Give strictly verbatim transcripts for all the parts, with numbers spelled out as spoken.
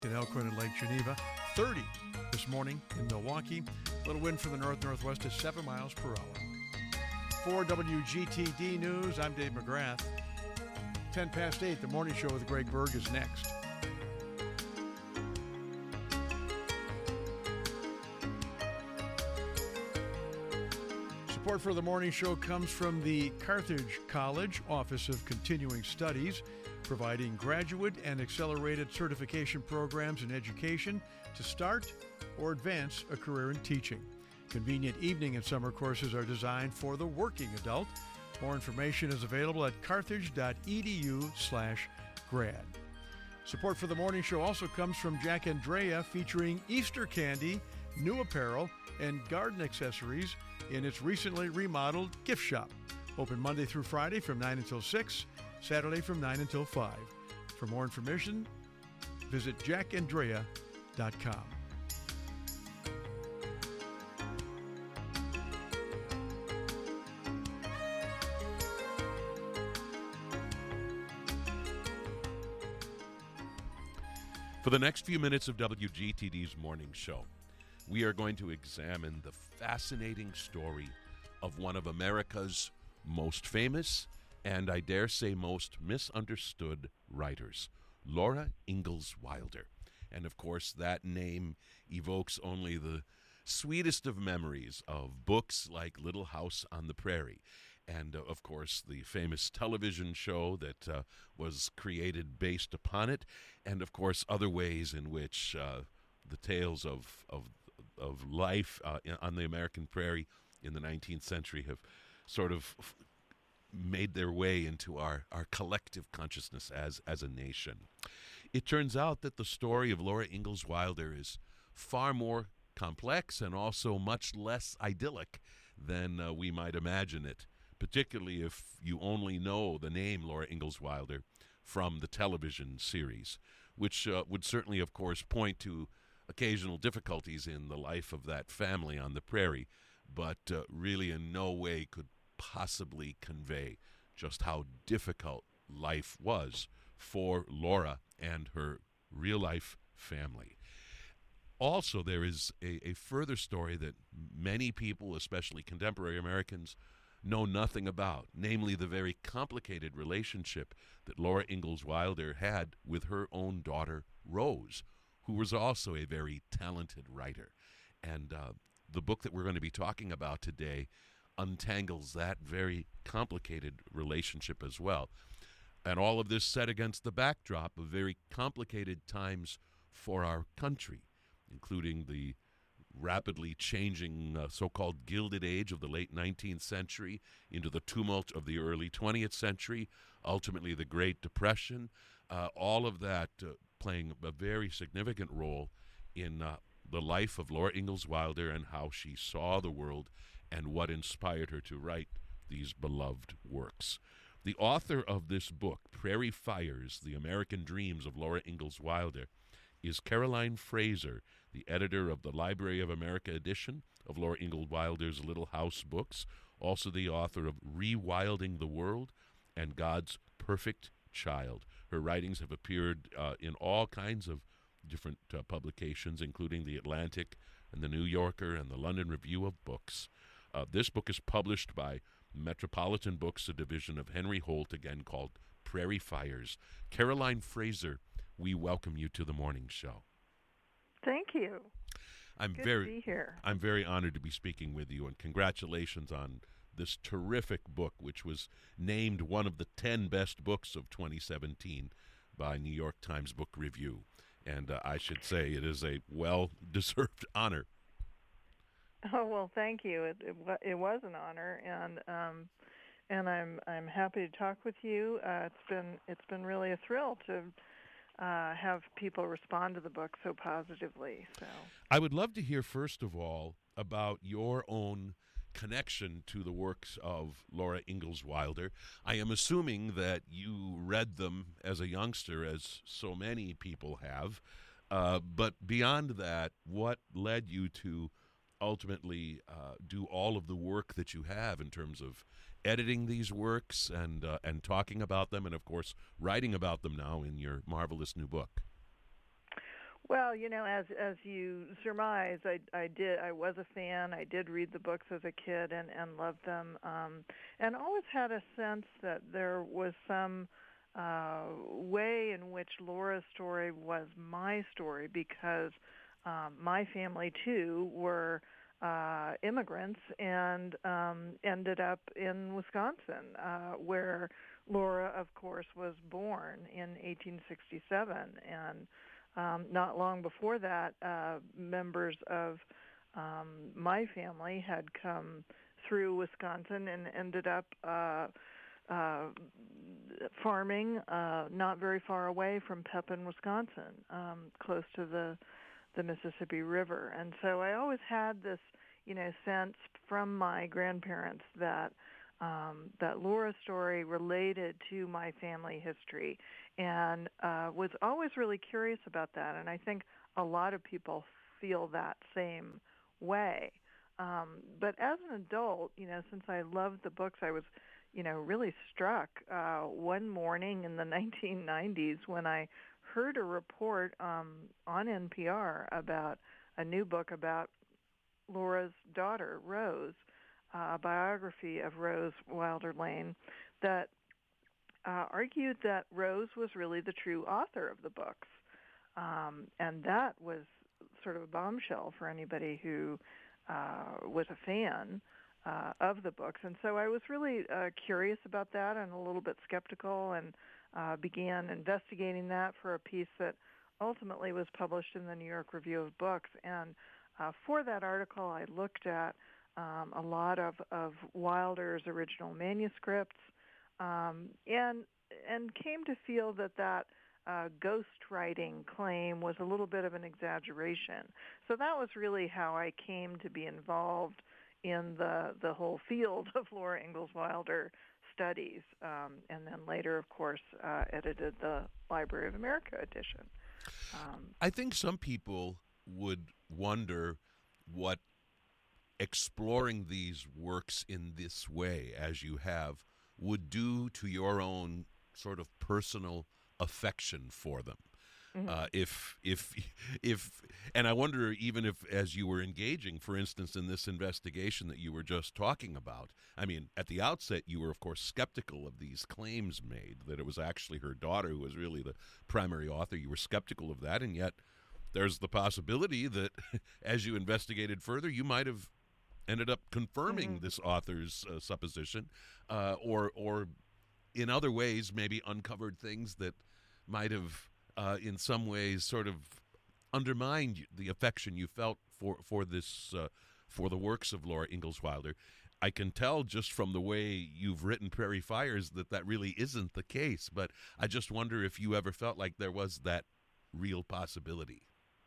In Elkhorn and Lake Geneva, thirty this morning in Milwaukee. Little wind from the north-northwest is seven miles per hour. For W G T D News, I'm Dave McGrath. ten past eight, the morning show with Greg Berg is next. Support for the morning show comes from the Carthage College Office of Continuing Studies, providing graduate and accelerated certification programs in education to start or advance a career in teaching. Convenient evening and summer courses are designed for the working adult. More information is available at carthage.edu slash grad. Support for the morning show also comes from Jack Andrea, featuring Easter candy, new apparel, and garden accessories in its recently remodeled gift shop. Open Monday through Friday from nine until six, Saturday from nine until five. For more information, visit jack andrea dot com. For the next few minutes of W G T D's morning show, we are going to examine the fascinating story of one of America's most famous and, I dare say, most misunderstood writers, Laura Ingalls Wilder. And, of course, that name evokes only the sweetest of memories of books like Little House on the Prairie. And, uh, of course, the famous television show that uh, was created based upon it. And, of course, other ways in which uh, the tales of, of, of life uh, on the American prairie in the nineteenth century have sort of made their way into our, our collective consciousness as, as a nation. It turns out that the story of Laura Ingalls Wilder is far more complex and also much less idyllic than uh, we might imagine it, particularly if you only know the name Laura Ingalls Wilder from the television series, which uh, would certainly, of course, point to occasional difficulties in the life of that family on the prairie, but uh, really in no way could possibly convey just how difficult life was for Laura and her real-life family. Also, there is a, a further story that many people, especially contemporary Americans, know nothing about, namely the very complicated relationship that Laura Ingalls Wilder had with her own daughter, Rose, who was also a very talented writer. And uh, the book that we're going to be talking about today untangles that very complicated relationship as well. And all of this set against the backdrop of very complicated times for our country, including the rapidly changing uh, so-called Gilded Age of the late nineteenth century into the tumult of the early twentieth century, ultimately the Great Depression, uh, all of that uh, playing a very significant role in uh, the life of Laura Ingalls Wilder and how she saw the world and what inspired her to write these beloved works. The author of this book, Prairie Fires, The American Dreams of Laura Ingalls Wilder, is Caroline Fraser, the editor of the Library of America edition of Laura Ingalls Wilder's Little House books, also the author of Rewilding the World and God's Perfect Child. Her writings have appeared uh, in all kinds of different uh, publications, including The Atlantic and The New Yorker and the London Review of Books. Uh, this book is published by Metropolitan Books, a division of Henry Holt, again called Prairie Fires. Caroline Fraser, we welcome you to the morning show. Thank you. I'm Good very, to be here. I'm very honored to be speaking with you, and congratulations on this terrific book, which was named one of the ten best books of twenty seventeen by New York Times Book Review. And uh, I should say it is a well-deserved honor. Oh well, thank you. It it, it was an honor, and um, and I'm I'm happy to talk with you. Uh, it's been it's been really a thrill to uh, have people respond to the book so positively. So I would love to hear first of all about your own connection to the works of Laura Ingalls Wilder. I am assuming that you read them as a youngster, as so many people have. Uh, but beyond that, what led you to ultimately uh, do all of the work that you have in terms of editing these works and uh, and talking about them, and of course writing about them now in your marvelous new book? Well, you know, as as you surmise, I I did I was a fan. I did read the books as a kid and and loved them, um, and always had a sense that there was some uh, way in which Laura's story was my story because um, my family too were uh, immigrants and um, ended up in Wisconsin, uh, where Laura, of course, was born in eighteen sixty-seven, and Um, not long before that, uh, members of um, my family had come through Wisconsin and ended up uh, uh, farming uh, not very far away from Pepin, Wisconsin, um, close to the the Mississippi River. And so I always had this, you know, sense from my grandparents that um, that Laura's story related to my family history, and uh, was always really curious about that. And I think a lot of people feel that same way. Um, but as an adult, you know, since I loved the books, I was, you know, really struck uh, one morning in the nineteen nineties when I heard a report um, on N P R about a new book about Laura's daughter, Rose, uh, a biography of Rose Wilder Lane, that uh, argued that Rose was really the true author of the books. Um, and that was sort of a bombshell for anybody who uh, was a fan uh, of the books. And so I was really uh, curious about that and a little bit skeptical, and uh, began investigating that for a piece that ultimately was published in the New York Review of Books. And uh, for that article, I looked at um, a lot of, of Wilder's original manuscripts, um, and and came to feel that that uh, ghostwriting claim was a little bit of an exaggeration. So that was really how I came to be involved in the the whole field of Laura Ingalls Wilder studies, um, and then later, of course, uh, edited the Library of America edition. Um, I think some people would wonder what exploring these works in this way, as you have, would do to your own sort of personal affection for them. Mm-hmm. Uh, if, if, if, and I wonder even if, as you were engaging, for instance, in this investigation that you were just talking about, I mean, at the outset, you were, of course, skeptical of these claims made, that it was actually her daughter who was really the primary author. You were skeptical of that, and yet there's the possibility that as you investigated further, you might have ended up confirming mm-hmm. this author's uh, supposition, uh, or, or in other ways, maybe uncovered things that might have Uh, in some ways, sort of undermined the affection you felt for for this uh, for the works of Laura Ingalls Wilder. I can tell just from the way you've written Prairie Fires that that really isn't the case. But I just wonder if you ever felt like there was that real possibility.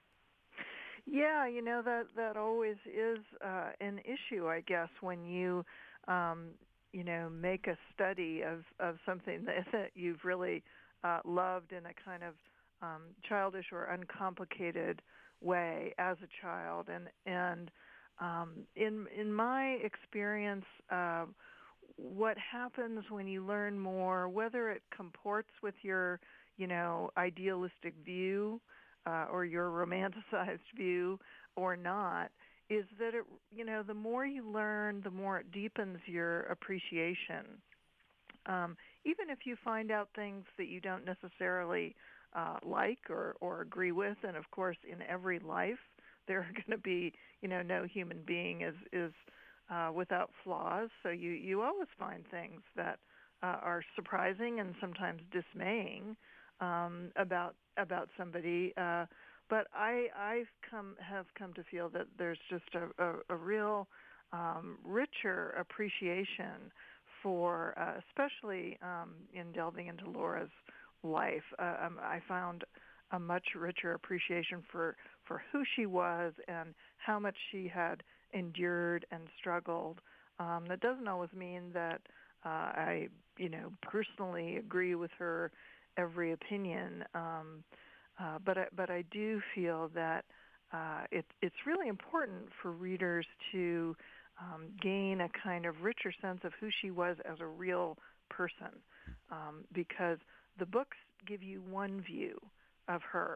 Yeah, you know, that that always is uh, an issue, I guess, when you um, you know make a study of of something that, that you've really uh, loved in a kind of Um, childish or uncomplicated way as a child, and and um, in in my experience, uh, what happens when you learn more, whether it comports with your you know idealistic view uh, or your romanticized view or not, is that it you know the more you learn, the more it deepens your appreciation. Um, even if you find out things that you don't necessarily Uh, like or, or agree with, and of course in every life there are going to be, you know, no human being is, is uh, without flaws, so you, you always find things that uh, are surprising and sometimes dismaying um, about about somebody, uh, but I I've come have come to feel that there's just a, a, a real um, richer appreciation for, uh, especially um, in delving into Laura's life. Uh, um, I found a much richer appreciation for, for who she was and how much she had endured and struggled. Um, that doesn't always mean that uh, I, you know, personally agree with her every opinion, um, uh, but I, but I do feel that uh, it, it's really important for readers to um, gain a kind of richer sense of who she was as a real person, um, because the books give you one view of her,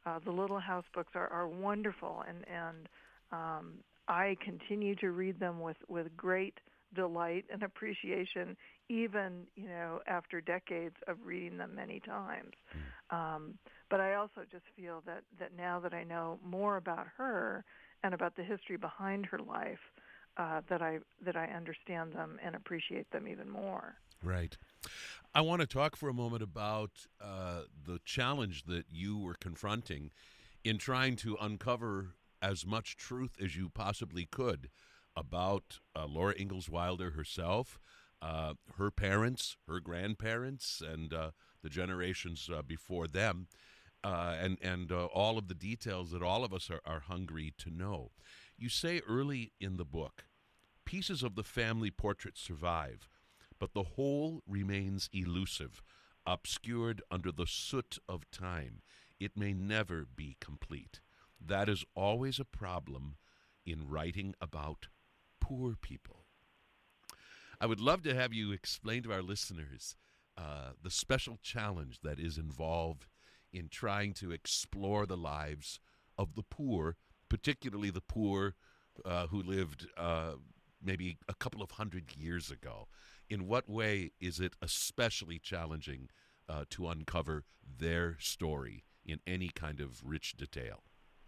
uh, the Little House books are, are wonderful, and and um, I continue to read them with, with great delight and appreciation, even you know after decades of reading them many times. Um, but I also just feel that, that now that I know more about her and about the history behind her life, uh, that I that I understand them and appreciate them even more. Right. I want to talk for a moment about uh, the challenge that you were confronting in trying to uncover as much truth as you possibly could about uh, Laura Ingalls Wilder herself, uh, her parents, her grandparents, and uh, the generations uh, before them, uh, and, and uh, all of the details that all of us are, are hungry to know. You say early in the book, pieces of the family portrait survive, but the whole remains elusive, obscured under the soot of time. It may never be complete. That is always a problem in writing about poor people. I would love to have you explain to our listeners uh, the special challenge that is involved in trying to explore the lives of the poor, particularly the poor uh, who lived uh, maybe a couple of hundred years ago. In what way is it especially challenging uh, to uncover their story in any kind of rich detail?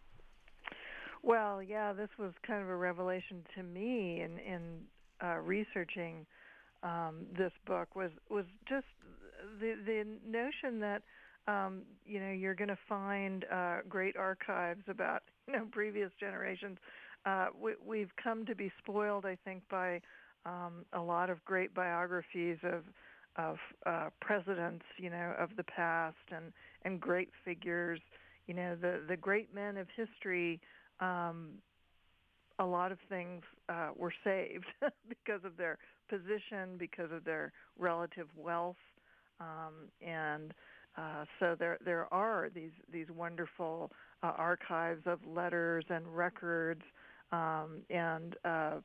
Well, yeah, this was kind of a revelation to me in, in uh, researching um, this book was was just the the notion that um, you know you're going to find uh, great archives about you know previous generations. Uh, we, we've come to be spoiled, I think, by um, a lot of great biographies of of uh, presidents, you know, of the past and, and great figures. You know, the the great men of history. Um, a lot of things uh, were saved because of their position, because of their relative wealth, um, and uh, so there there are these these wonderful uh, archives of letters and records um, and uh,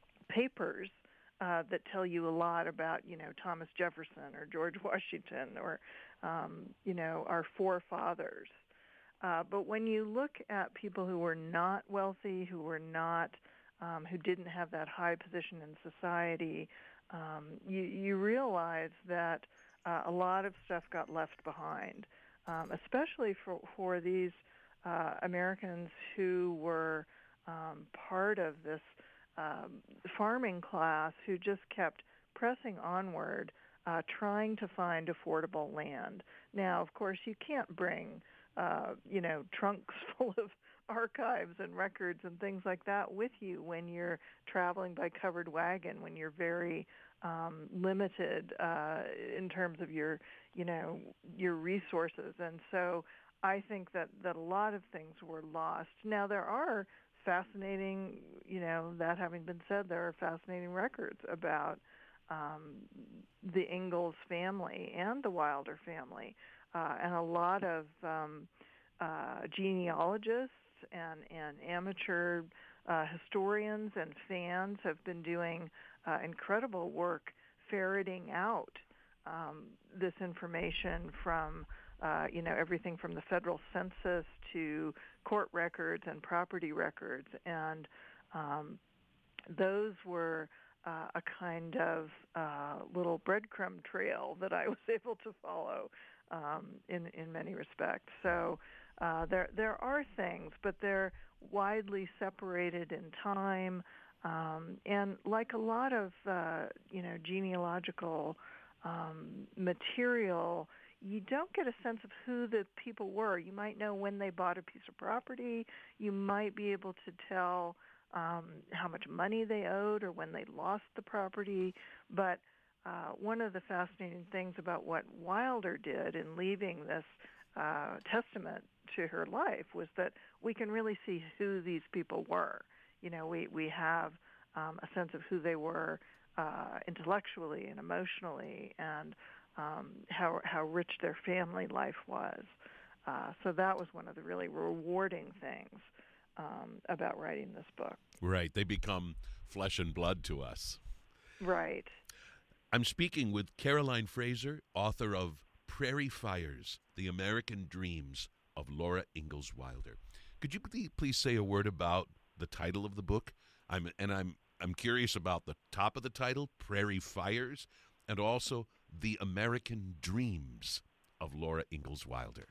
papers uh, that tell you a lot about you know Thomas Jefferson or George Washington or um, you know our forefathers. Uh, but when you look at people who were not wealthy, who were not, um, who didn't have that high position in society, um, you, you realize that uh, a lot of stuff got left behind, um, especially for, for these uh, Americans who were um, part of this um, farming class who just kept pressing onward, uh, trying to find affordable land. Now, of course, you can't bring Uh, you know, trunks full of archives and records and things like that with you when you're traveling by covered wagon, when you're very um, limited uh, in terms of your, you know, your resources. And so I think that, that a lot of things were lost. Now, there are fascinating, you know, that having been said, there are fascinating records about um, the Ingalls family and the Wilder family. Uh, and a lot of um, uh, genealogists and, and amateur uh, historians and fans have been doing uh, incredible work ferreting out um, this information from, uh, you know, everything from the federal census to court records and property records. And um, those were uh, a kind of uh, little breadcrumb trail that I was able to follow. Um, in in many respects, so uh, there there are things, but they're widely separated in time, um, and like a lot of uh, you know genealogical um, material, you don't get a sense of who the people were. You might know when they bought a piece of property. You might be able to tell um, how much money they owed or when they lost the property, but Uh, one of the fascinating things about what Wilder did in leaving this uh, testament to her life was that we can really see who these people were. You know, we, we have um, a sense of who they were uh, intellectually and emotionally and um, how, how rich their family life was. Uh, so that was one of the really rewarding things um, about writing this book. Right. They become flesh and blood to us. Right. I'm speaking with Caroline Fraser, author of Prairie Fires, The American Dreams of Laura Ingalls Wilder. Could you please, please say a word about the title of the book? I'm and I'm I'm curious about the top of the title, Prairie Fires, and also The American Dreams of Laura Ingalls Wilder.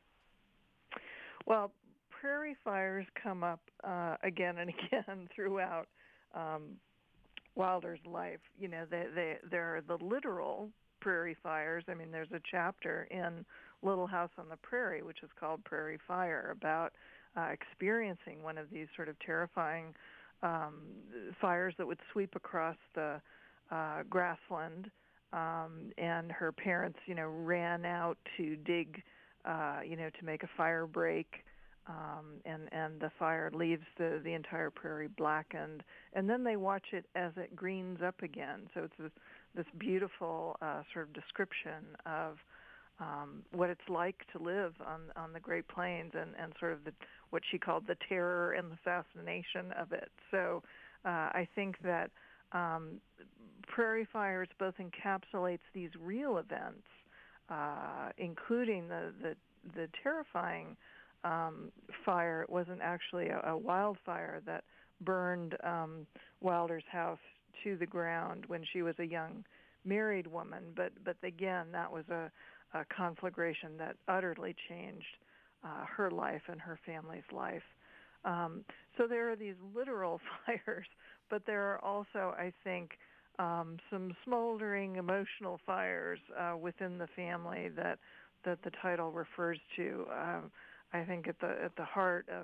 Well, prairie fires come up uh, again and again throughout um, Wilder's life. You know, they, they, they're the literal prairie fires. I mean, there's a chapter in Little House on the Prairie, which is called Prairie Fire, about uh, experiencing one of these sort of terrifying um, fires that would sweep across the uh, grassland. Um, and her parents, you know, ran out to dig, uh, you know, to make a fire break. Um, and, and the fire leaves the, the entire prairie blackened. And then they watch it as it greens up again. So it's this, this beautiful uh, sort of description of um, what it's like to live on, on the Great Plains, and, and sort of the, what she called the terror and the fascination of it. So uh, I think that um, Prairie Fires both encapsulates these real events, uh, including the, the, the terrifying Um, fire. It wasn't actually a, a wildfire that burned um, Wilder's house to the ground when she was a young married woman. But but again, that was a, a conflagration that utterly changed uh, her life and her family's life. Um, so there are these literal fires, but there are also, I think, um, some smoldering emotional fires uh, within the family that that the title refers to. Um, I think at the at the heart of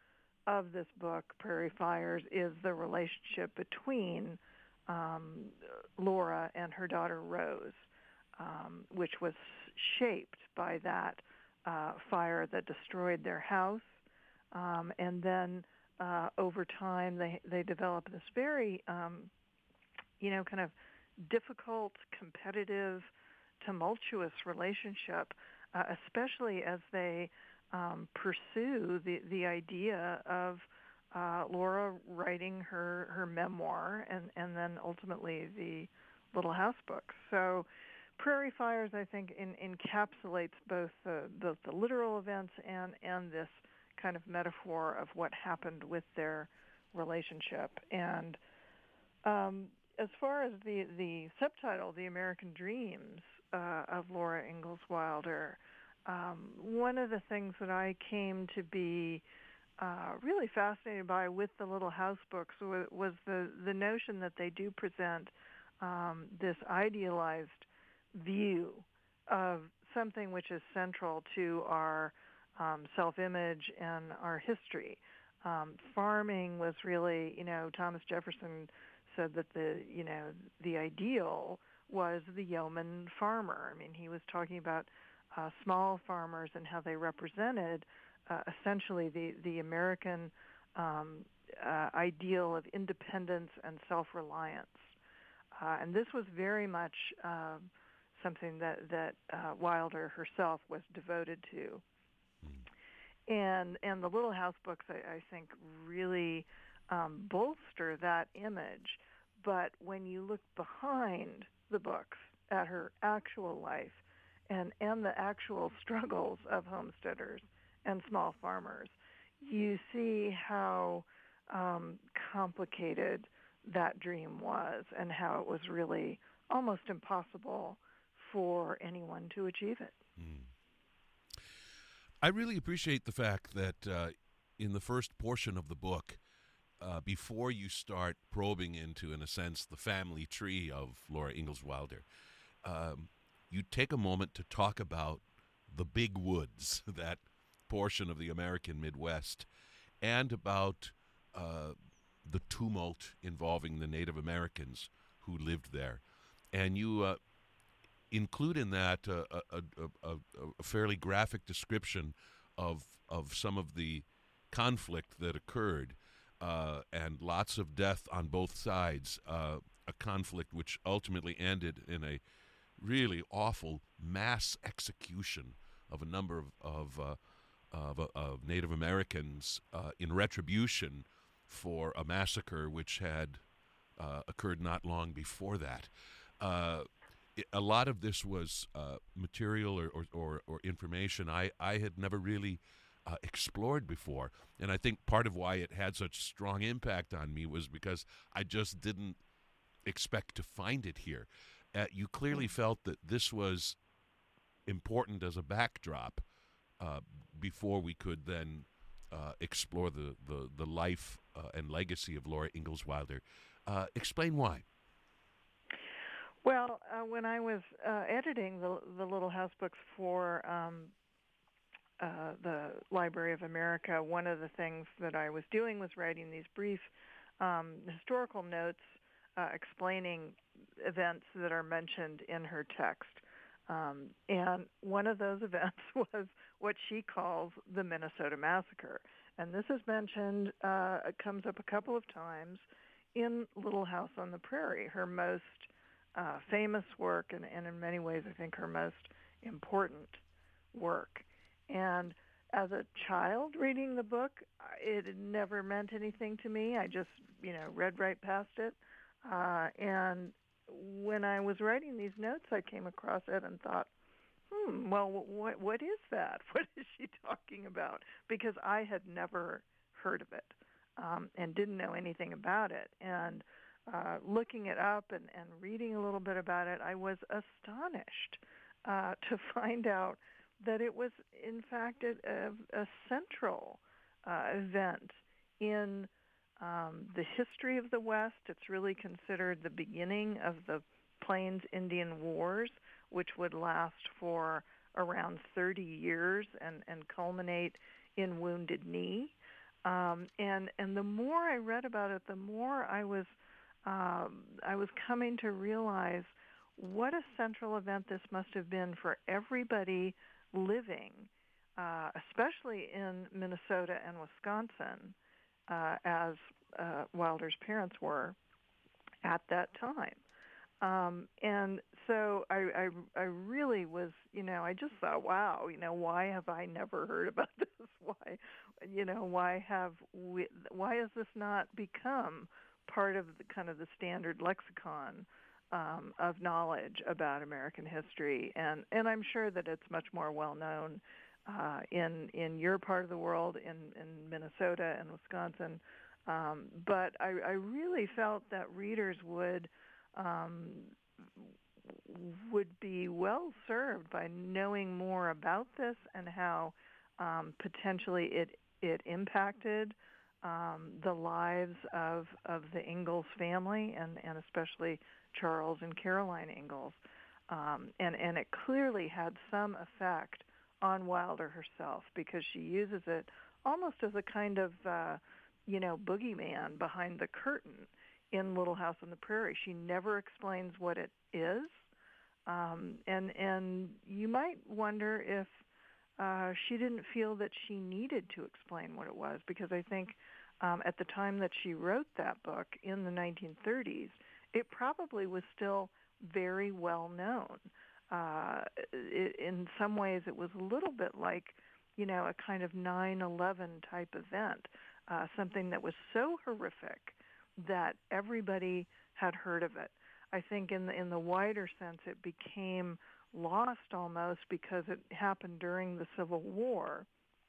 of this book, Prairie Fires, is the relationship between um, Laura and her daughter Rose, um, which was shaped by that uh, fire that destroyed their house, um, and then uh, over time they they developed this very um, you know kind of difficult, competitive, tumultuous relationship, uh, especially as they Um, pursue the, the idea of uh, Laura writing her, her memoir and, and then ultimately the Little House books. So Prairie Fires, I think, in, encapsulates both the, the, the literal events and, and this kind of metaphor of what happened with their relationship. And um, as far as the, the subtitle, The American Dreams uh, of Laura Ingalls Wilder, Um, one of the things that I came to be uh, really fascinated by with the Little House books was, was the, the notion that they do present um, this idealized view of something which is central to our um, self-image and our history. Um, farming was really, you know, Thomas Jefferson said that the, you know, the ideal was the yeoman farmer. I mean, he was talking about Uh, small farmers and how they represented uh, essentially the, the American um, uh, ideal of independence and self-reliance. Uh, and this was very much uh, something that, that uh, Wilder herself was devoted to. Mm. And, and the Little House books, I, I think, really um, bolster that image. But when you look behind the books at her actual life, and, and the actual struggles of homesteaders and small farmers, you see how um, complicated that dream was and how it was really almost impossible for anyone to achieve it. Mm. I really appreciate the fact that uh, in the first portion of the book, uh, before you start probing into, in a sense, the family tree of Laura Ingalls Wilder, um, you take a moment to talk about the big woods, that portion of the American Midwest, and about uh, the tumult involving the Native Americans who lived there. And you uh, include in that uh, a, a, a, a fairly graphic description of, of some of the conflict that occurred, uh, and lots of death on both sides, uh, a conflict which ultimately ended in a really awful mass execution of a number of of, uh, of, uh, of Native Americans uh, in retribution for a massacre which had uh, occurred not long before that. Uh, a lot of this was uh, material or, or, or, or information I, I had never really uh, explored before. And I think part of why it had such strong impact on me was because I just didn't expect to find it here. Uh, you clearly felt that this was important as a backdrop uh, before we could then uh, explore the, the, the life uh, and legacy of Laura Ingalls Wilder. Uh, explain why. Well, uh, when I was uh, editing the, the Little House books for um, uh, the Library of America, one of the things that I was doing was writing these brief um, historical notes uh, explaining events that are mentioned in her text. Um, and one of those events was what she calls the Minnesota Massacre. And this is mentioned, uh, it comes up a couple of times in Little House on the Prairie, her most uh, famous work, and, and in many ways I think her most important work. And as a child reading the book, it had never meant anything to me. I just, you know, read right past it. Uh, and when I was writing these notes, I came across it and thought, hmm, well, what what is that? What is she talking about? Because I had never heard of it um, and didn't know anything about it. And uh, looking it up and, and reading a little bit about it, I was astonished uh, to find out that it was, in fact, a, a central uh, event in Um, the history of the West. It's really considered the beginning of the Plains Indian Wars, which would last for around thirty years and, and culminate in Wounded Knee. Um, and and the more I read about it, the more I was um, I was coming to realize what a central event this must have been for everybody living, uh, especially in Minnesota and Wisconsin, Uh, as uh, Wilder's parents were at that time. Um, and so I, I, I really was, you know, I just thought, wow, you know, why have I never heard about this? Why, you know, why have we, why has this not become part of the kind of the standard lexicon um, of knowledge about American history? And, and I'm sure that it's much more well known Uh, in in your part of the world, in, in Minnesota and Wisconsin, um, but I, I really felt that readers would um, would be well served by knowing more about this and how um, potentially it it impacted um, the lives of of the Ingalls family and, and especially Charles and Caroline Ingalls, um, and and it clearly had some effect on Wilder herself, because she uses it almost as a kind of, uh, you know, boogeyman behind the curtain in Little House on the Prairie. She never explains what it is, um, and and you might wonder if uh, she didn't feel that she needed to explain what it was, because I think um, at the time that she wrote that book in the nineteen thirties, it probably was still very well known. Uh, it, in some ways, it was a little bit like, you know, a kind of nine eleven type event, uh, something that was so horrific that everybody had heard of it. I think in the, in the wider sense, it became lost almost because it happened during the Civil War.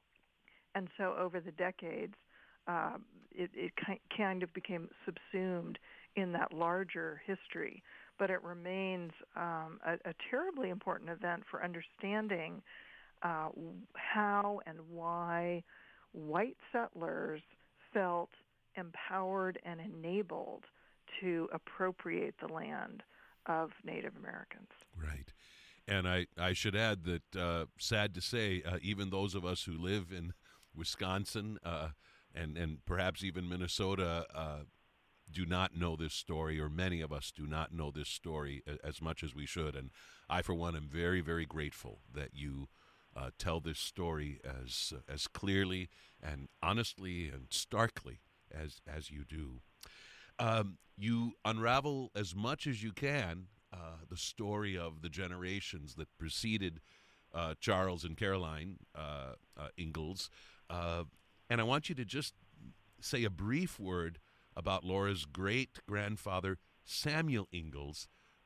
And so over the decades, uh, it, it kind of became subsumed in that larger history. But it remains um, a, a terribly important event for understanding uh, how and why white settlers felt empowered and enabled to appropriate the land of Native Americans. Right. And I, I should add that, uh, sad to say, uh, even those of us who live in Wisconsin uh, and, and perhaps even Minnesota uh, do not know this story, or many of us do not know this story as much as we should. And I, for one, am very, very grateful that you uh, tell this story as uh, as clearly and honestly and starkly as as you do. Um, you unravel as much as you can uh, the story of the generations that preceded uh, Charles and Caroline uh, uh, Ingalls, uh, and I want you to just say a brief word about Laura's great-grandfather, Samuel Ingalls,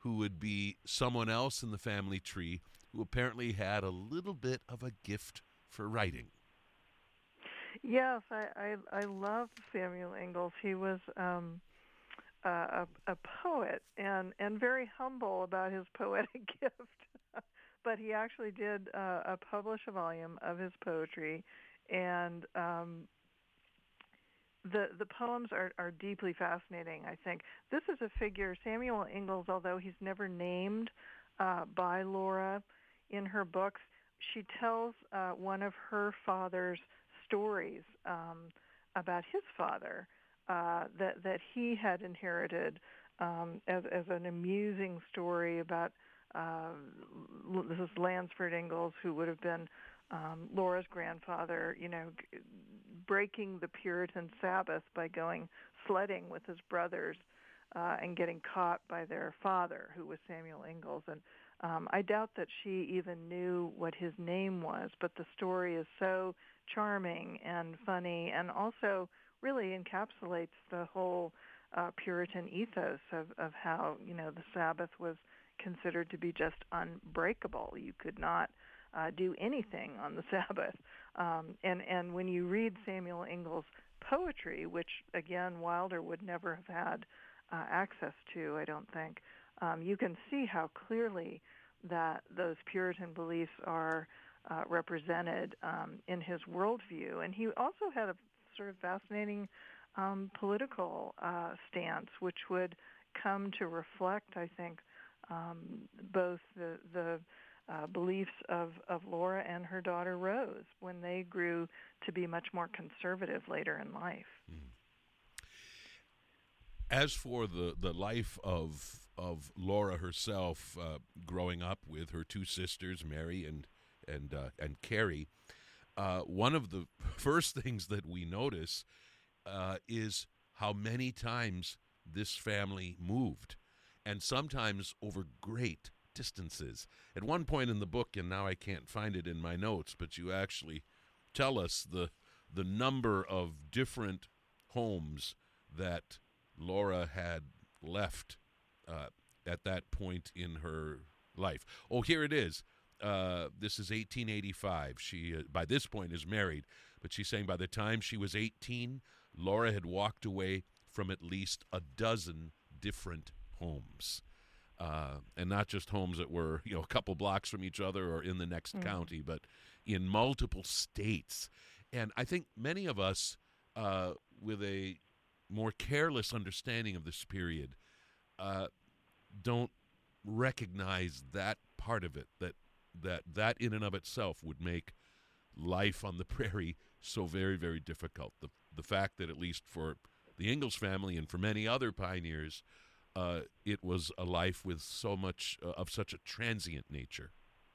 who would be someone else in the family tree who apparently had a little bit of a gift for writing. Yes, I I, I love Samuel Ingalls. He was um, uh, a, a poet and, and very humble about his poetic gift. But he actually did uh, uh, publish a volume of his poetry, and um, the the poems are, are deeply fascinating, I think. This is a figure, Samuel Ingalls, although he's never named uh, by Laura in her books, she tells uh, one of her father's stories um, about his father uh, that, that he had inherited um, as, as an amusing story about uh, this is Lansford Ingalls, who would have been um, Laura's grandfather, you know, g- breaking the Puritan Sabbath by going sledding with his brothers uh, and getting caught by their father, who was Samuel Ingalls. And um, I doubt that she even knew what his name was, but the story is so charming and funny, and also really encapsulates the whole uh, Puritan ethos of, of how, you know, the Sabbath was considered to be just unbreakable. You could not uh, do anything on the Sabbath. Um, and, and when you read Samuel Ingalls' poetry, which, again, Wilder would never have had uh, access to, I don't think, um, you can see how clearly that those Puritan beliefs are uh, represented um, in his worldview. And he also had a sort of fascinating um, political uh, stance, which would come to reflect, I think, um, both the, the uh, beliefs of, of Laura and her daughter Rose when they grew to be much more conservative later in life. Mm. As for the, the life of of Laura herself, uh, growing up with her two sisters, Mary and and uh, and Carrie, uh, one of the first things that we notice uh, is how many times this family moved, and sometimes over great distances. At one point in the book, and now I can't find it in my notes, but you actually tell us the the number of different homes that Laura had left uh, at that point in her life. Oh, here it is. Uh, this is eighteen eighty-five. She, uh, by this point, is married, but she's saying by the time she was eighteen, Laura had walked away from at least a dozen different homes. Uh, and not just homes that were, you know, a couple blocks from each other or in the next mm-hmm. county, but in multiple states. And I think many of us, uh, with a more careless understanding of this period, uh, don't recognize that part of it, that that that in and of itself would make life on the prairie so very, very difficult. The the fact that at least for the Ingalls family and for many other pioneers, uh, it was a life with so much uh, of such a transient nature.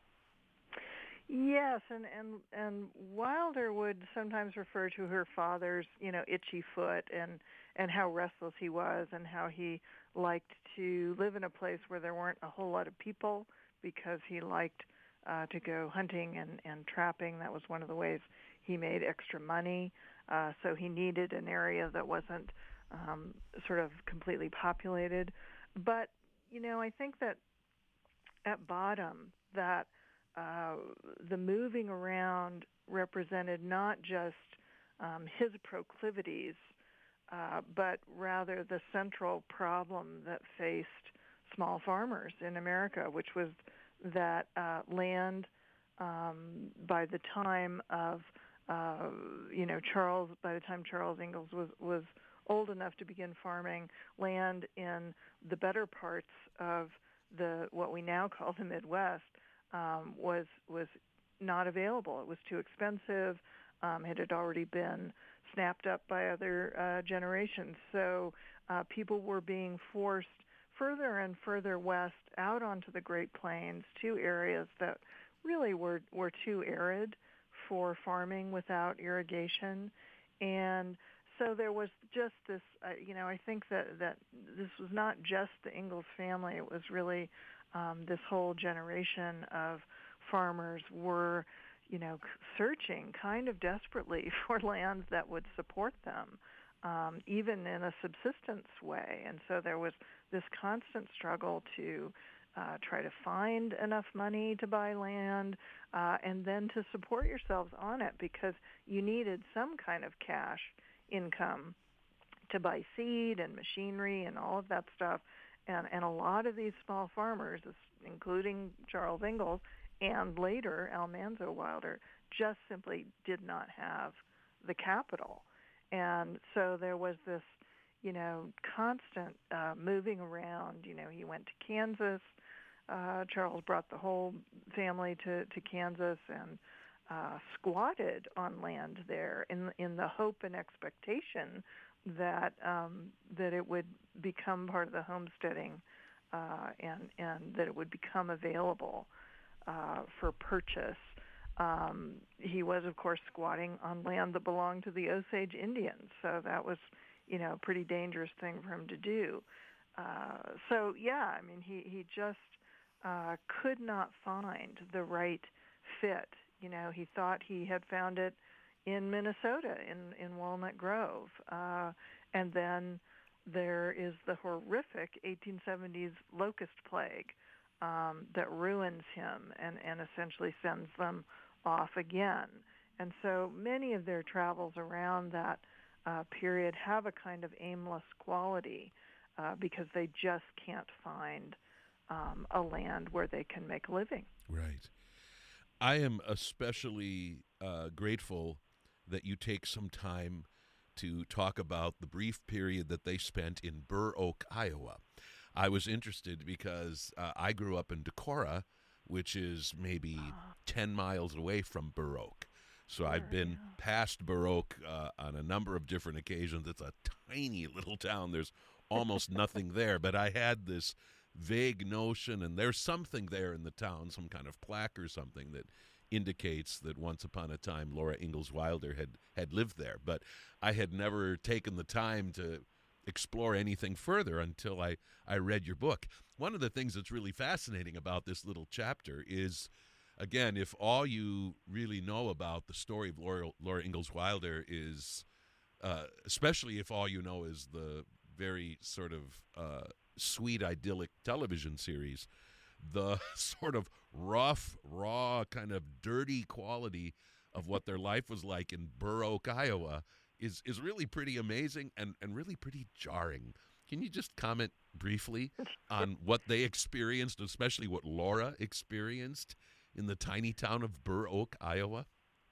Yes, and, and and Wilder would sometimes refer to her father's, you know, itchy foot and, and how restless he was and how he liked to live in a place where there weren't a whole lot of people because he liked uh, to go hunting and, and trapping. That was one of the ways he made extra money. Uh, so he needed an area that wasn't um, sort of completely populated. But, you know, I think that at bottom that Uh, the moving around represented not just um, his proclivities, uh, but rather the central problem that faced small farmers in America, which was that uh, land, um, by the time of, uh, you know, Charles, by the time Charles Ingalls was, was old enough to begin farming, land in the better parts of the what we now call the Midwest, Um, was was not available. It was too expensive. Um, it had already been snapped up by other uh, generations. So uh, people were being forced further and further west out onto the Great Plains to areas that really were, were too arid for farming without irrigation. And so there was just this, uh, you know, I think that, that this was not just the Ingalls family. It was really Um, this whole generation of farmers were, you know, searching kind of desperately for land that would support them. um, even in a subsistence way. And so there was this constant struggle to uh, try to find enough money to buy land uh, and then to support yourselves on it, because you needed some kind of cash income to buy seed and machinery and all of that stuff. And, and a lot of these small farmers, including Charles Ingalls and later Almanzo Wilder, just simply did not have the capital. And so there was this, you know, constant uh, moving around. You know, he went to Kansas. Uh, Charles brought the whole family to, to Kansas and uh, squatted on land there in in the hope and expectation that um, that it would become part of the homesteading uh, and and that it would become available uh, for purchase. Um, he was, of course, squatting on land that belonged to the Osage Indians, so that was, you know, a pretty dangerous thing for him to do. Uh, so, yeah, I mean, he, he just uh, could not find the right fit. You know, he thought he had found it in Minnesota, in, in Walnut Grove. Uh, and then there is the horrific eighteen seventies locust plague um, that ruins him and, and essentially sends them off again. And so many of their travels around that uh, period have a kind of aimless quality uh, because they just can't find um, a land where they can make a living. Right. I am especially uh, grateful that you take some time to talk about the brief period that they spent in Burr Oak, Iowa. I was interested because uh, I grew up in Decorah, which is maybe ten miles away from Burr Oak. So Sure, I've been yeah. past Burr Oak uh, on a number of different occasions. It's a tiny little town. There's almost nothing there. But I had this vague notion, and there's something there in the town, some kind of plaque or something that indicates that once upon a time Laura Ingalls Wilder had, had lived there. But I had never taken the time to explore anything further until I, I read your book. One of the things that's really fascinating about this little chapter is, again, if all you really know about the story of Laura, Laura Ingalls Wilder is, uh, especially if all you know is the very sort of uh, sweet, idyllic television series, the sort of rough, raw, kind of dirty quality of what their life was like in Burr Oak, Iowa, is is really pretty amazing and, and really pretty jarring. Can you just comment briefly on what they experienced, especially what Laura experienced in the tiny town of Burr Oak, Iowa?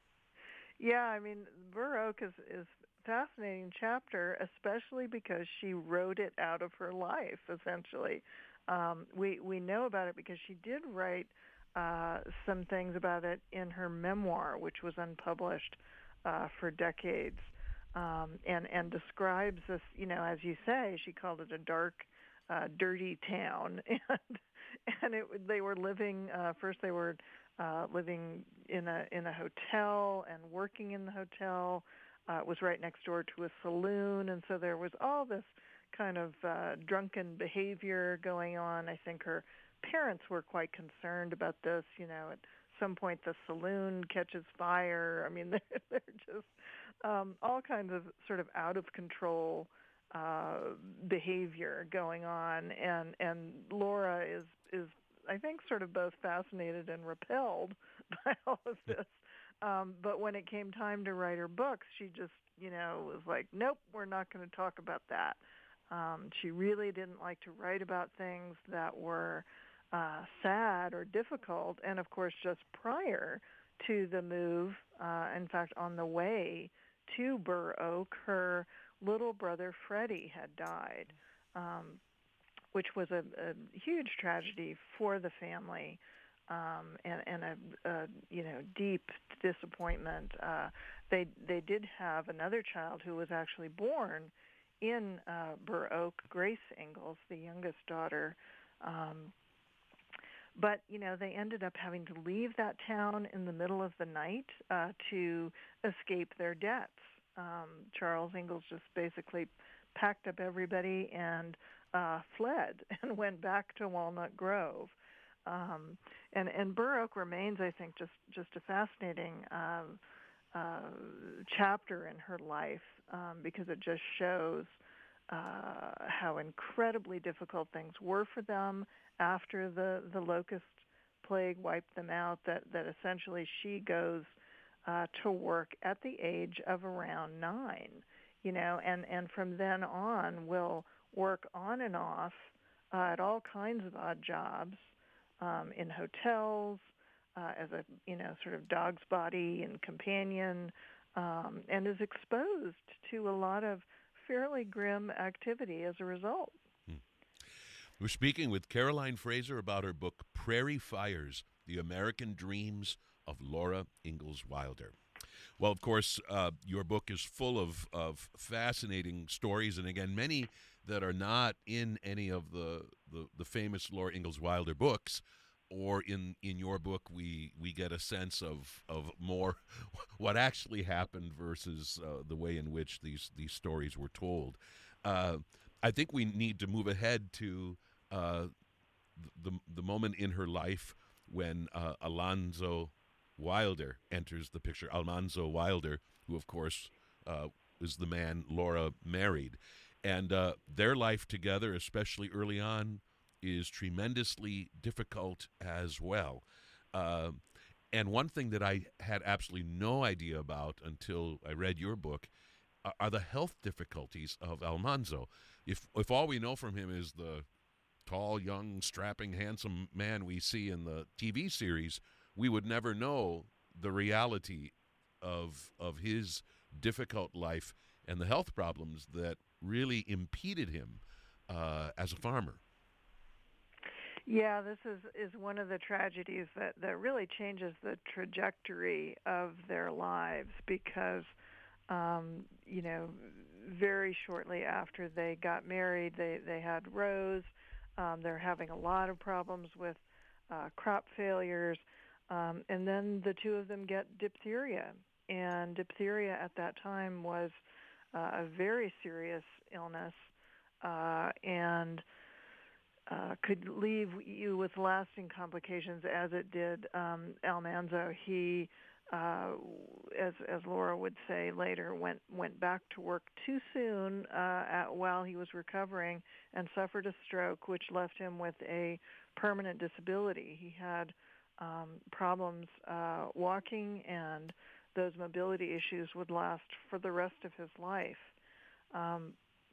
Yeah, I mean, Burr Oak is is a fascinating chapter, especially because she wrote it out of her life, essentially. Um, we, we know about it because she did write uh, some things about it in her memoir, which was unpublished uh, for decades, um, and, and describes this, you know, as you say, she called it a dark, uh, dirty town. And, and it, they were living, uh, first they were uh, living in a, in a hotel and working in the hotel. Uh, it was right next door to a saloon, and so there was all this kind of uh, drunken behavior going on. I think her parents were quite concerned about this. You know, at some point the saloon catches fire. I mean, they're, they're just um, all kinds of sort of out of control uh, behavior going on. And and Laura is is I think sort of both fascinated and repelled by all of this. Um, but when it came time to write her books, she just, you know, was like, nope, we're not going to talk about that. Um, she really didn't like to write about things that were uh, sad or difficult. And, of course, just prior to the move, uh, in fact, on the way to Burr Oak, her little brother Freddie had died, um, which was a, a huge tragedy for the family. Um, and, and a, a you know deep disappointment. Uh, they they did have another child who was actually born in uh, Burr Oak, Grace Ingalls, the youngest daughter. Um, but you know they ended up having to leave that town in the middle of the night uh, to escape their debts. Um, Charles Ingalls just basically packed up everybody and uh, fled and went back to Walnut Grove. Um, and, and Burr Oak remains, I think, just, just a fascinating um, uh, chapter in her life um, because it just shows uh, how incredibly difficult things were for them after the, the locust plague wiped them out, that, that essentially she goes uh, to work at the age of around nine, you know, and, and from then on will work on and off uh, at all kinds of odd jobs um, in hotels, uh, as a, you know, sort of dog's body and companion, um, and is exposed to a lot of fairly grim activity as a result. Hmm. We're speaking with Caroline Fraser about her book, Prairie Fires, The American Dreams of Laura Ingalls Wilder. Well, of course, uh, your book is full of, of fascinating stories, and again, many that are not in any of the, the, the famous Laura Ingalls Wilder books, or in, in your book, we, we get a sense of, of more what actually happened versus uh, the way in which these, these stories were told. Uh, I think we need to move ahead to uh, the, the moment in her life when uh, Alonzo Wilder enters the picture. Almanzo Wilder, who, of course, uh, is the man Laura married. And uh, their life together, especially early on, is tremendously difficult as well. Uh, and one thing that I had absolutely no idea about until I read your book are, are the health difficulties of Almanzo. If, if all we know from him is the tall, young, strapping, handsome man we see in the T V series, we would never know the reality of of his difficult life and the health problems that really impeded him uh, as a farmer. Yeah, this is, is one of the tragedies that, that really changes the trajectory of their lives because, um, you know, very shortly after they got married, they, they had Rose. Um, they're having a lot of problems with uh, crop failures. Um, and then the two of them get diphtheria. And diphtheria at that time was uh, a very serious illness uh, and uh, could leave you with lasting complications as it did um, Almanzo. He, uh, as, as Laura would say later, went, went back to work too soon uh, at, while he was recovering and suffered a stroke, which left him with a permanent disability. He had Um, problems uh, walking, and those mobility issues would last for the rest of his life. Um,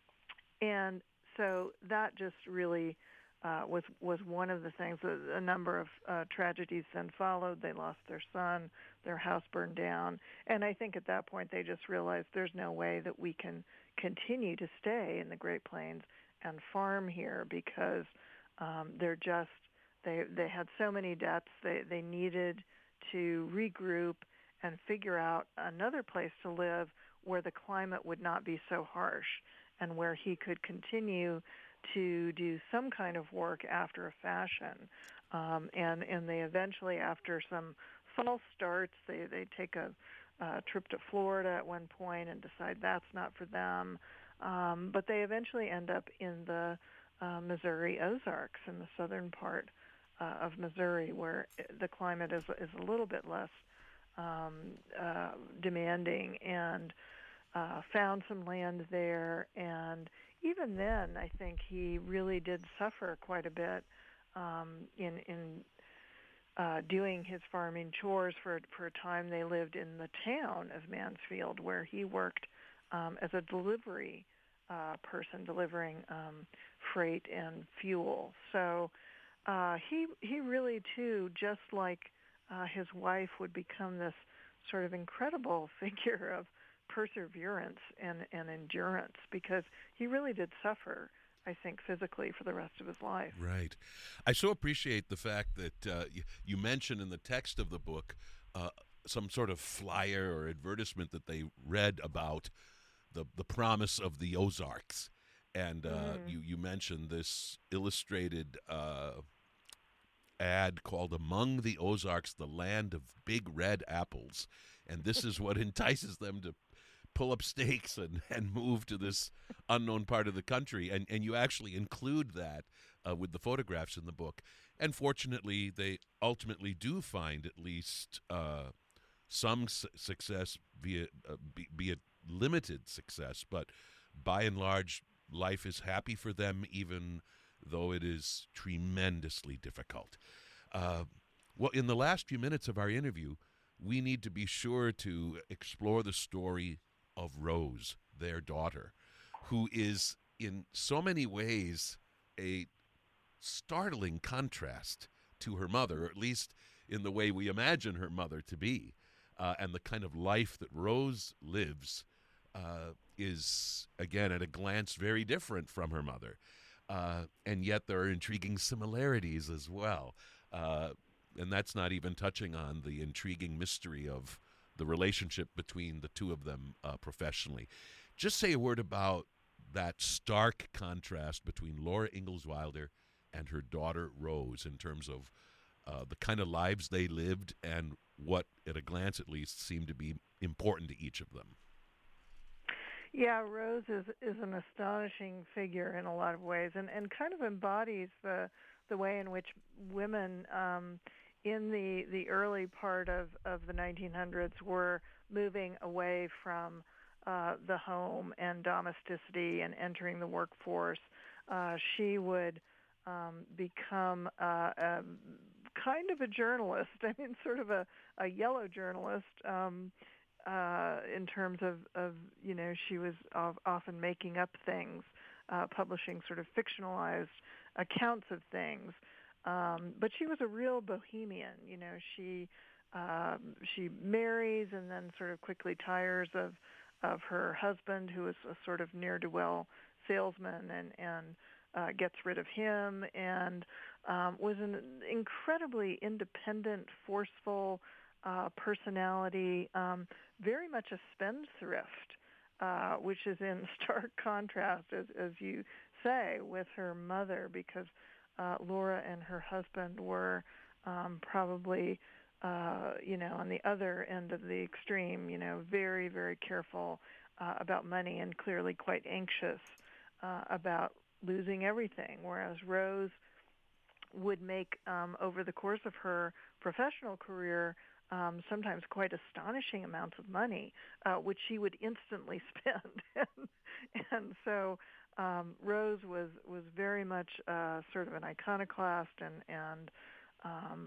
and so that just really uh, was was one of the things. A, a number of uh, tragedies then followed. They lost their son, their house burned down, and I think at that point they just realized there's no way that we can continue to stay in the Great Plains and farm here because um, they're just They they had so many debts. They they needed to regroup and figure out another place to live where the climate would not be so harsh and where he could continue to do some kind of work after a fashion. Um, and and they eventually, after some false starts, they they take a uh, trip to Florida at one point and decide that's not for them. Um, but they eventually end up in the uh, Missouri Ozarks in the southern part Uh, of Missouri, where the climate is is a little bit less um, uh, demanding, and uh, found some land there. And even then, I think he really did suffer quite a bit um, in in uh, doing his farming chores. For for a time, they lived in the town of Mansfield, where he worked um, as a delivery uh, person, delivering um, freight and fuel. So. Uh, he he really too, just like uh, his wife, would become this sort of incredible figure of perseverance and, and endurance because he really did suffer, I think, physically for the rest of his life. Right. I so appreciate the fact that uh, you, you mention in the text of the book uh, some sort of flyer or advertisement that they read about the the promise of the Ozarks. And uh, mm. you, you mentioned this illustrated uh, ad called Among the Ozarks, the Land of Big Red Apples. And this is what entices them to pull up stakes and, and move to this unknown part of the country. And, and you actually include that uh, with the photographs in the book. And fortunately, they ultimately do find at least uh, some su- success, be it, uh, be, be it limited success, but by and large, life is happy for them, even though it is tremendously difficult. Uh, well, in the last few minutes of our interview, we need to be sure to explore the story of Rose, their daughter, who is in so many ways a startling contrast to her mother, or at least in the way we imagine her mother to be. Uh, and the kind of life that Rose lives uh, is, again, at a glance, very different from her mother. Uh, and yet there are intriguing similarities as well. Uh, and that's not even touching on the intriguing mystery of the relationship between the two of them uh, professionally. Just say a word about that stark contrast between Laura Ingalls Wilder and her daughter Rose in terms of uh, the kind of lives they lived and what, at a glance at least, seemed to be important to each of them. Yeah, Rose is is an astonishing figure in a lot of ways, and, and kind of embodies the the way in which women um, in the the early part of, of the nineteen hundreds were moving away from uh, the home and domesticity and entering the workforce. Uh, she would um, become uh, a, kind of a journalist. I mean, sort of a, a yellow journalist. Um, Uh, in terms of, of, you know, she was of, often making up things, uh, publishing sort of fictionalized accounts of things. Um, but she was a real bohemian. You know, she um, she marries and then sort of quickly tires of of her husband, who is a sort of ne'er-do-well salesman, and and uh, gets rid of him, and um, was an incredibly independent, forceful uh, personality. Um, very much a spendthrift, uh, which is in stark contrast, as, as you say, with her mother, because uh, Laura and her husband were um, probably, uh, you know, on the other end of the extreme, you know, very, very careful uh, about money and clearly quite anxious uh, about losing everything, whereas Rose would make, um, over the course of her professional career, Um, sometimes quite astonishing amounts of money, uh, which she would instantly spend. and, and so um, Rose was, was very much uh, sort of an iconoclast, and and um,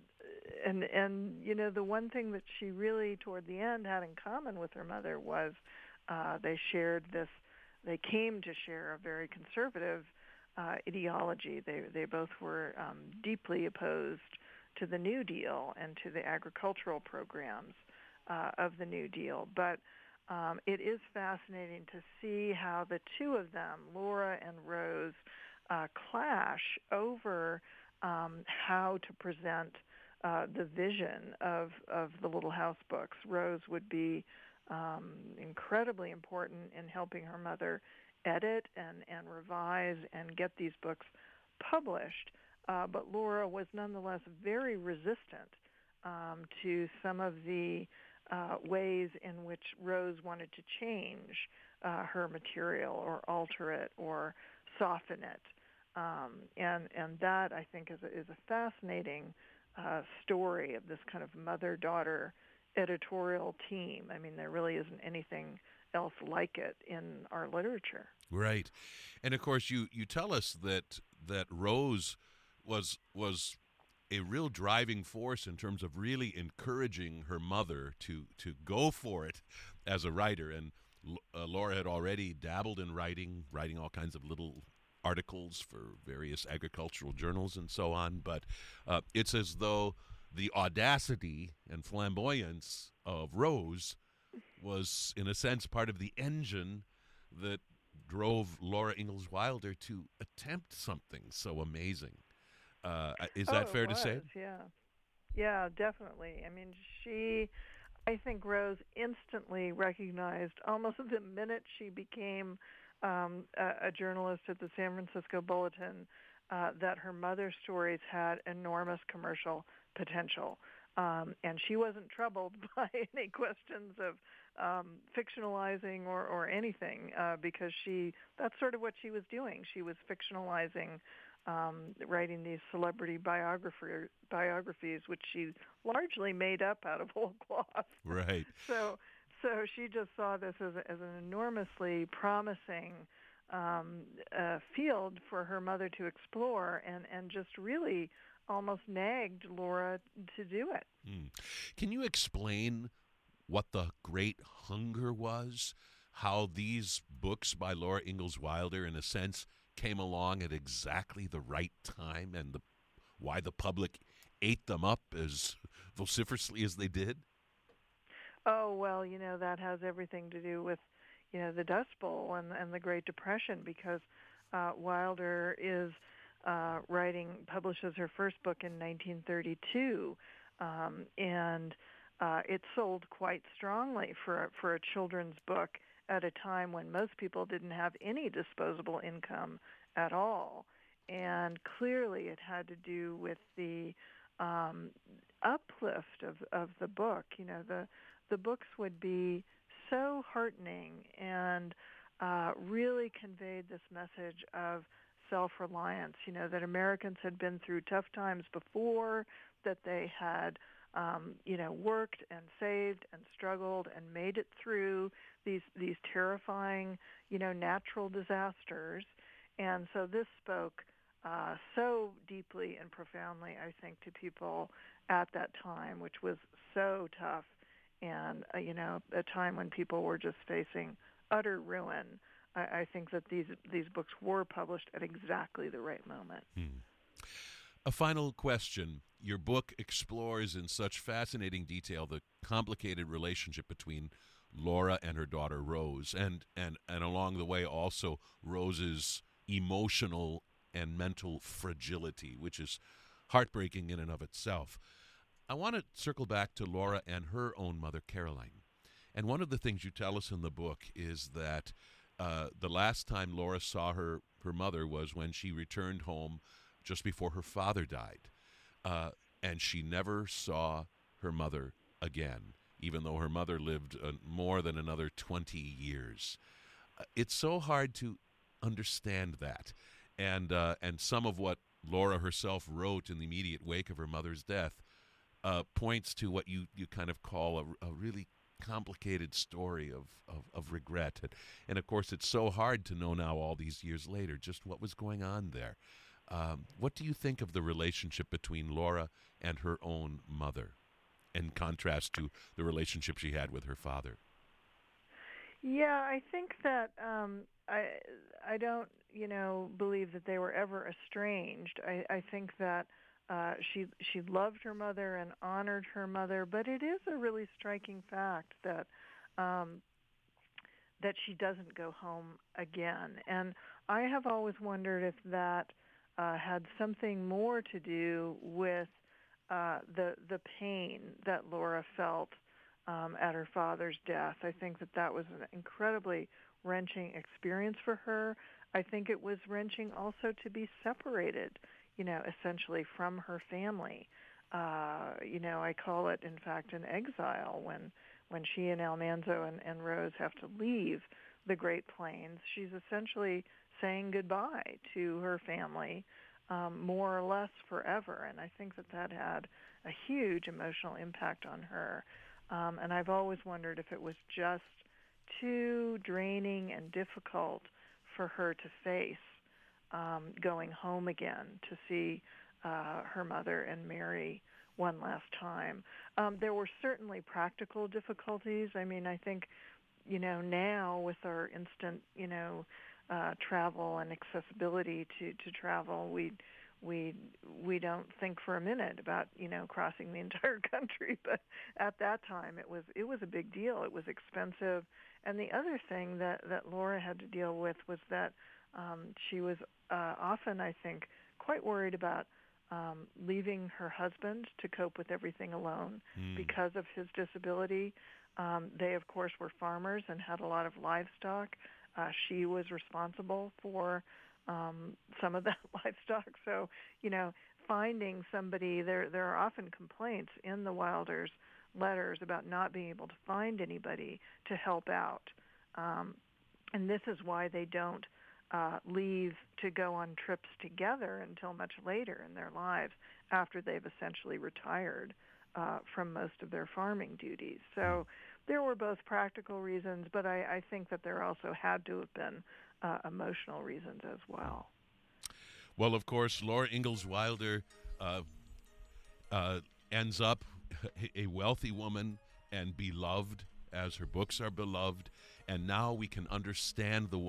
and and you know, the one thing that she really toward the end had in common with her mother was uh, they shared this. They came to share a very conservative uh, ideology. They they both were um, deeply opposed to the New Deal and to the agricultural programs uh, of the New Deal. But um, it is fascinating to see how the two of them, Laura and Rose, uh, clash over um, how to present uh, the vision of, of the Little House books. Rose would be um, incredibly important in helping her mother edit and, and revise and get these books published. Uh, but Laura was nonetheless very resistant um, to some of the uh, ways in which Rose wanted to change uh, her material or alter it or soften it. Um, and, and that, I think, is a, is a fascinating uh, story of this kind of mother-daughter editorial team. I mean, there really isn't anything else like it in our literature. Right. And, of course, you, you tell us that that Rose was was a real driving force in terms of really encouraging her mother to to go for it as a writer. And uh, Laura had already dabbled in writing, writing all kinds of little articles for various agricultural journals and so on. But uh, it's as though the audacity and flamboyance of Rose was, in a sense, part of the engine that drove Laura Ingalls Wilder to attempt something so amazing. Uh, is that oh, fair it to was, say? Yeah, yeah, definitely. I mean, she, I think Rose instantly recognized, almost the minute she became um, a, a journalist at the San Francisco Bulletin, uh, that her mother's stories had enormous commercial potential. Um, and she wasn't troubled by any questions of um, fictionalizing or, or anything, uh, because she that's sort of what she was doing. She was fictionalizing um, writing these celebrity biographer, biographies, which she largely made up out of whole cloth. Right. So, so she just saw this as, a, as an enormously promising um, uh, field for her mother to explore, and, and just really almost nagged Laura to do it. Mm. Can you explain what the Great Hunger was? How these books by Laura Ingalls Wilder, in a sense, came along at exactly the right time, and the, why the public ate them up as vociferously as they did? Oh, well, you know, that has everything to do with, you know, the Dust Bowl and, and the Great Depression, because uh, Wilder is uh, writing, publishes her first book in nineteen thirty-two, um, and uh, it sold quite strongly for, for a children's book at a time when most people didn't have any disposable income at all. And clearly it had to do with the um, uplift of, of the book. You know, the, the books would be so heartening and uh, really conveyed this message of self-reliance, you know, that Americans had been through tough times before, that they had Um, you know, worked and saved and struggled and made it through these these terrifying, you know, natural disasters. And so this spoke uh, so deeply and profoundly, I think, to people at that time, which was so tough, and uh, you know, a time when people were just facing utter ruin. I, I think that these these books were published at exactly the right moment. Hmm. A final question. Your book explores in such fascinating detail the complicated relationship between Laura and her daughter Rose, and, and, and along the way also Rose's emotional and mental fragility, which is heartbreaking in and of itself. I want to circle back to Laura and her own mother, Caroline. And one of the things you tell us in the book is that uh, the last time Laura saw her, her mother was when she returned home just before her father died. Uh, and she never saw her mother again, even though her mother lived uh, more than another twenty years. Uh, it's so hard to understand that. And, uh, and some of what Laura herself wrote in the immediate wake of her mother's death uh, points to what you, you kind of call a, a really complicated story of, of, of regret. And, and, of course, it's so hard to know now all these years later just what was going on there. Um, what do you think of the relationship between Laura and her own mother, in contrast to the relationship she had with her father? Yeah, I think that um, I I don't you know believe that they were ever estranged. I, I think that uh, she she loved her mother and honored her mother, but it is a really striking fact that um, that she doesn't go home again. And I have always wondered if that Uh, had something more to do with uh, the the pain that Laura felt um, at her father's death. I think that that was an incredibly wrenching experience for her. I think it was wrenching also to be separated, you know, essentially from her family. Uh, you know, I call it, in fact, an exile when when she and Almanzo and, and Rose have to leave the Great Plains. She's essentially saying goodbye to her family, um, more or less forever. And I think that that had a huge emotional impact on her. Um, and I've always wondered if it was just too draining and difficult for her to face um, going home again to see uh, her mother and Mary one last time. Um, there were certainly practical difficulties. I mean, I think, you know, now with our instant, you know, Uh, travel and accessibility to, to travel, we we we don't think for a minute about you know crossing the entire country. But at that time, it was it was a big deal. It was expensive, and the other thing that, that Laura had to deal with was that um, she was uh, often, I think, quite worried about um, leaving her husband to cope with everything alone Mm. because of his disability. Um, they, of course, were farmers and had a lot of livestock. Uh, she was responsible for um, some of that livestock. So, you know, finding somebody, there there are often complaints in the Wilders' letters about not being able to find anybody to help out. Um, and this is why they don't uh, leave to go on trips together until much later in their lives after they've essentially retired uh, from most of their farming duties. So there were both practical reasons, but I, I think that there also had to have been uh, emotional reasons as well. Well, of course, Laura Ingalls Wilder uh, uh, ends up a wealthy woman and beloved, as her books are beloved, and now we can understand the